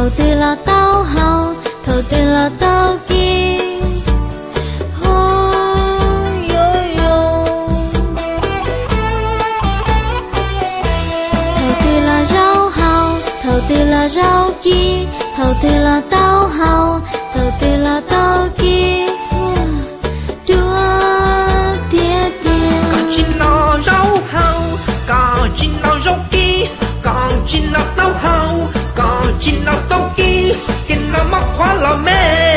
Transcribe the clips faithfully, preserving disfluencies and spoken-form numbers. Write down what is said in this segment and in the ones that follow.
đầu tư là tao hào đầu tư là tao kia oh, yo, yo. Đầu tư là rau hào đầu tư là rau kia đầu tư là tao hào đầu tư là tao kia đua tia tia còn chỉ nó rau hào còn chỉ nó rau kia còn chỉ nó tao hào còn chỉ nó tao kia cái nó mắc khóa là mê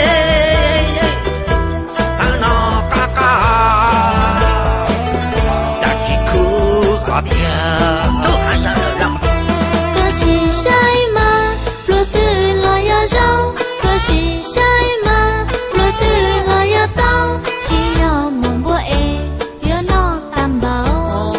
sao nó ca ca ta chỉ cứ có thiệt đâu hay là đâu có gì sai mà lúa tư lo ya rau có gì sai mà lúa tư lo ya tao chỉ yo mong bố e yo nó tam bảo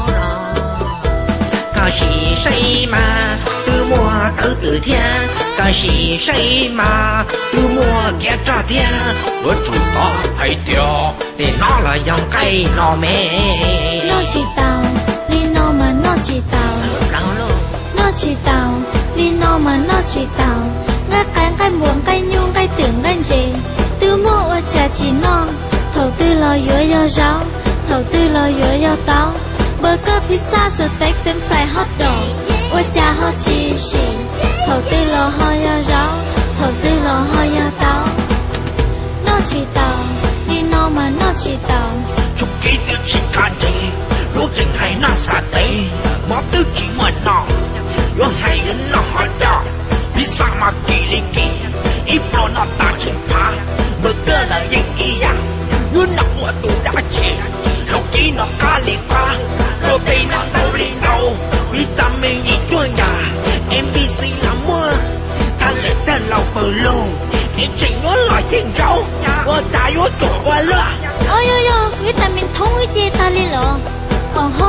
có gì sai mà từ mùa tới từ thiên có gì sai mà từ mùa kia trả thiên vớt chủ sao hay tiêu thì nó là dòng cây nó mê nó chỉ tao li nó mà nó chỉ tao nó chỉ tao li nó mà nó chỉ tao ngắt cái cái muỗng cái nhung cái tưởng cái gì từ mua ở trà chỉ non đầu tư lo dối yo rau đầu tư lo dối yo tao burger pizza steak xem fry hot dog ở trà hot chi chi đầu tư lo ho yo rau đầu tư lo ho yo tao nó chỉ tao li nó mà nó chỉ tao chúc kỹ tiêu chỉ can gì lúc chừng hay nó xả tê mó tư chỉ mà nó lúc hay nó hỏi đó vì sao mà kỳ lý kỳ ít pro nó ta chừng phá burger là những ý dạng như nó của tụ đã chê không chỉ nó cá liền qua protein nó đâu liền đâu vitamin gì cho nhà em bê xê là mua ta lấy tên là bờ lô em chỉ nó là xin rau và ta yếu chỗ qua lửa ôi ôi ôi vitamin thông với chê ta liền lọ còn hô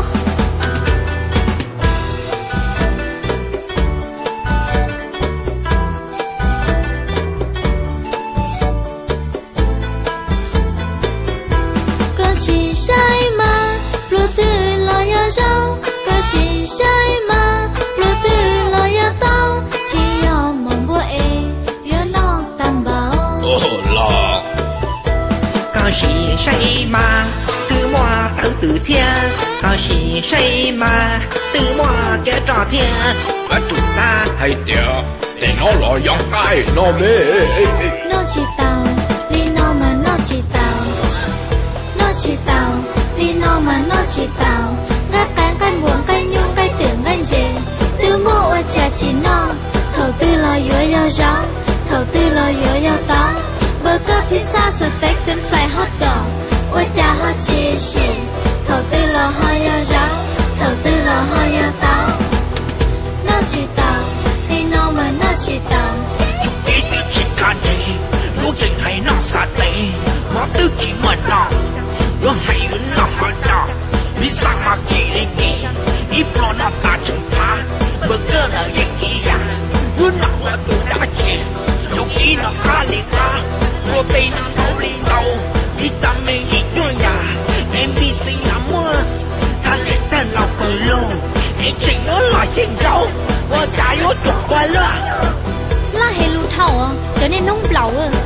có gì sai mà lúa tư lo ya rau có gì sai mà lúa tư lo ya tao chỉ yo mong bố e yo nó tam bảo ồ lọ có gì sai mà từ mùa tới từ thiên có gì sai mà từ mùa kia trả thiên và chủ xa hay tiêu thì nó là dòng cây nó mê nó chỉ tao li nó mà nó chỉ tao nó chỉ tao li nó mà nó chỉ tao ngắt cái cái muỗng cái nhung cái tưởng cái gì từ mua ở trà chỉ non đầu tư lo dối yo rau đầu tư lo dối yo tao burger pizza steak xem fry hot dog ở trà hot chi chi đầu tư lo ho yo rau đầu tư lo ho yo tao nó chỉ tao li nó mà nó chỉ tao chúc kỹ tiêu chỉ can gì lúc chừng hay nó xả tê mó tư chỉ mà nó lúc hay nó hỏi đó vì sao mà kỳ lý kỳ ít pro nó ta chừng phá burger là những ý dạng như nó của tụ đã chê không chỉ nó cá liền qua protein nó đâu liền đâu vitamin gì cho nhà em bê xê là mua ta lấy tên là bờ lô em chỉ nó là xin rau và ta yếu chỗ qua lửa lá hệ lưu thầu à cho nên nóng bầu à